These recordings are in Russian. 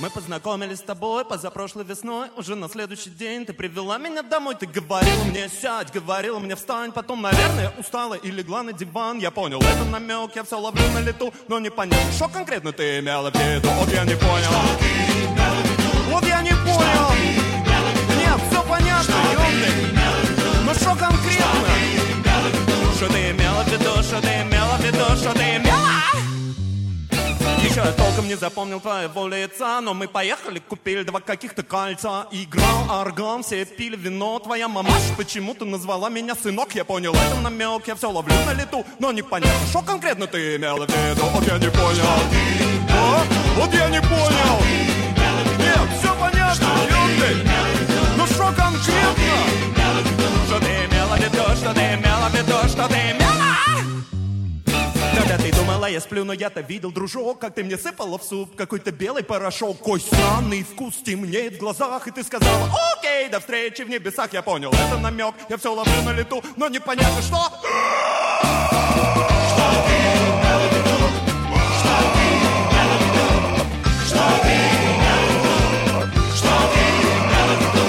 Мы познакомились с тобой позапрошлой весной. Уже на следующий день ты привела меня домой. Ты говорила мне сядь, говорила мне встань. Потом, наверное, устала и легла на диван. Я понял, это намек, я все ловлю на лету. Но не понятно, что конкретно ты имела в виду. Вот я не понял. Вот я не понял. Нет, все понятно, ёмный. Но что конкретно? Что ты имела в виду, что ты имела в виду, что ты имела? Еще я толком не запомнил твоего лица, но мы поехали, купили 2 каких-то кольца. Играл орган, все пили вино. Твоя мамаша почему-то назвала меня сынок. Я понял, это намек, я все ловлю на лету. Но непонятно, что конкретно ты имела в виду. Вот я не понял. Вот я не понял. Нет, все понятно, ёпты. Ну что конкретно? Что ты имела в виду, что ты имела в виду, что ты имела? Когда ты думала, я сплю, но я-то видел, дружок, как ты мне сыпала в суп какой-то белый порошок. Кой странный вкус темнеет в глазах, и ты сказала: окей, до встречи в небесах. Я понял, это намек, я все ловлю на лету, но непонятно что. Что ты имела в виду? Что ты имела в виду? Что ты имела в виду? Что ты имела в виду?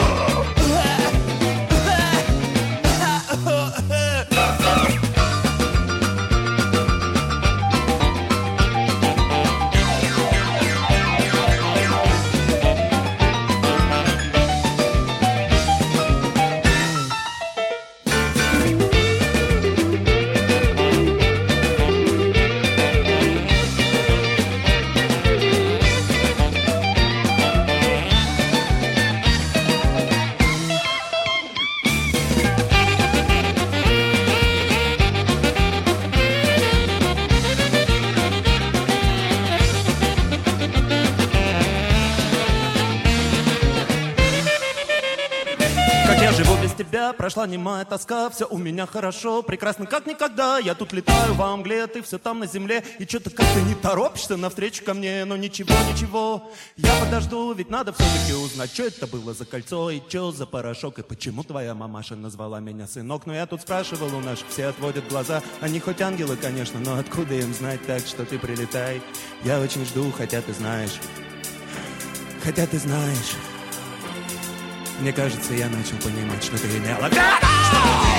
Прошла немая тоска, все у меня хорошо, прекрасно как никогда. Я тут летаю во мгле, ты все там на земле. И что-то как-то не торопишься навстречу ко мне. Но ничего, ничего, я подожду, ведь надо все-таки узнать, что это было за кольцо и что за порошок. И почему твоя мамаша назвала меня сынок. Но я тут спрашивал у наших, все отводят глаза. Они хоть ангелы, конечно, но откуда им знать, так что ты прилетай. Я очень жду, хотя ты знаешь. Хотя ты знаешь. Мне кажется, я начал понимать, что ты имела в виду.